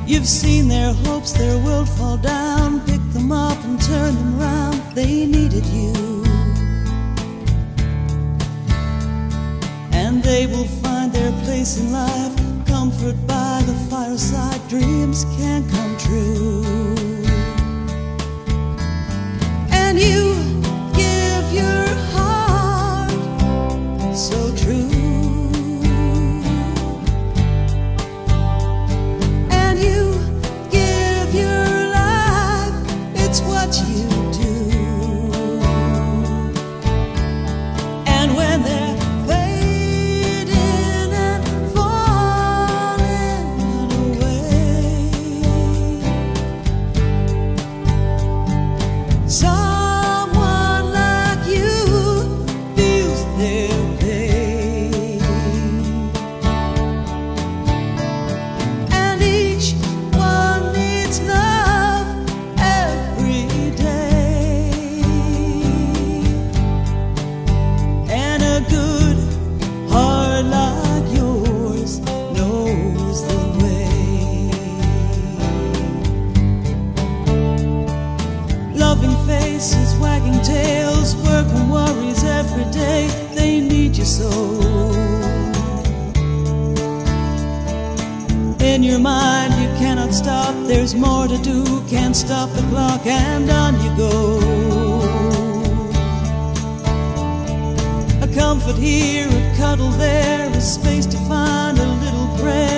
You've seen their hopes, their world fall down. Pick them up and turn them round. They needed you, and they will find their place in life. Comfort by the fireside, dreams can come true. And you give your heart so true. What you do, and when they're fading and falling away, someone like you feels their pain, and each one needs love every day, and a good heart like yours knows the way. Loving faces, wagging tails, work and worries every day. They need you so. In your mind you cannot stop, there's more to do, can't stop the clock, and on you go. A comfort here, a cuddle there, a space to find a little prayer.